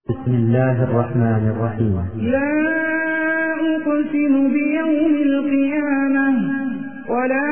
بسم الله الرحمن الرحيم. لا أقسم بيوم القيامة ولا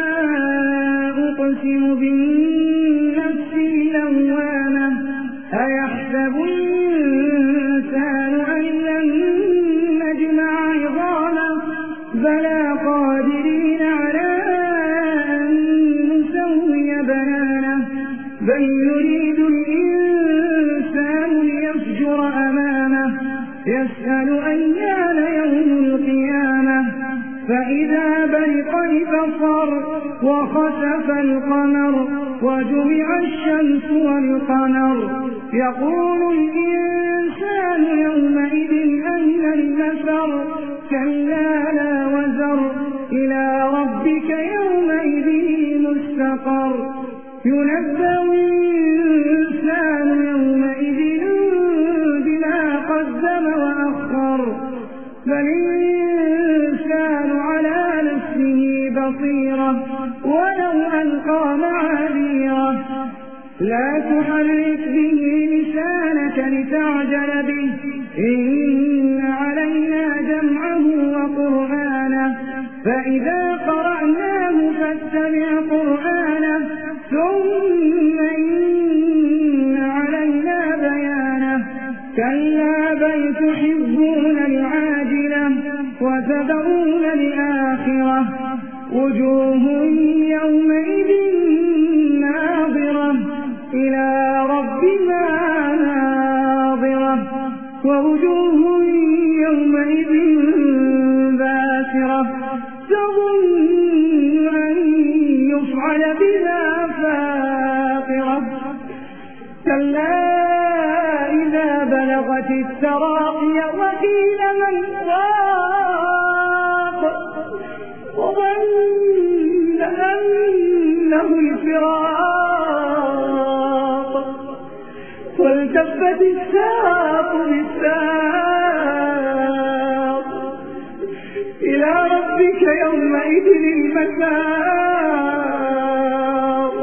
أقسم بالنفس اللوامة أيحسب الإنسان أن لن نجمع عظامه بلى قادرين على أن نسوي بنانه بل يريد الإنسان ليفجر أمامه يسأل أيان يوم القيامة فإذا برق البصر وخسف القمر وجمع الشمس والقمر يقول الإنسان يومئذ أين المفر كلا لا وزر إلى ربك يومئذ المستقر ينبأ الإنسان يومئذ بما قدم وأخر بل الإنسان على نفسه بصيرة ولو ألقى معاذيره لا تحرك به لسانك لتعجل به إن علينا جمعه وقرآنه فإذا قرأناه فاتبع قرآنه ثم إن علينا بيانه كلا بل تحبون العاجلة وتذرون الآخرة وجوه يومئذ ناظرة إلى ربها ناظرة ووجوه يومئذ باسرة تظن أن يفعل بها فاقرة كلا إذا بلغت التراقي وقيل من راق وظن أنه الفراق والتفت الساق بالساق إلى ربك يومئذ المساق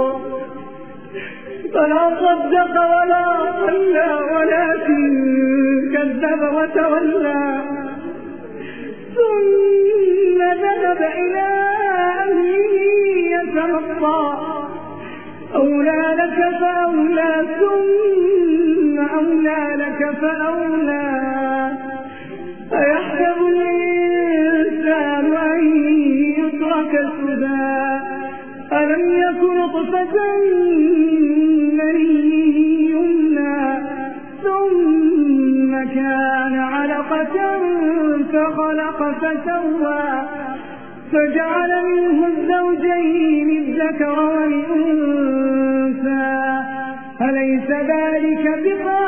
فلا صدق ولا صلى ولكن كذب وتولى ثم ذهب إلى أهله يتمطى أولى لك فأولى ثم أولى لك فأولى أيحسب الإنسان أن يترك سدى ألم يكن نطفة يمنى ثم كان علقة فخلق فسوى فجعل منه الزوجين الذكر والأنثى أليس ذلك بقادر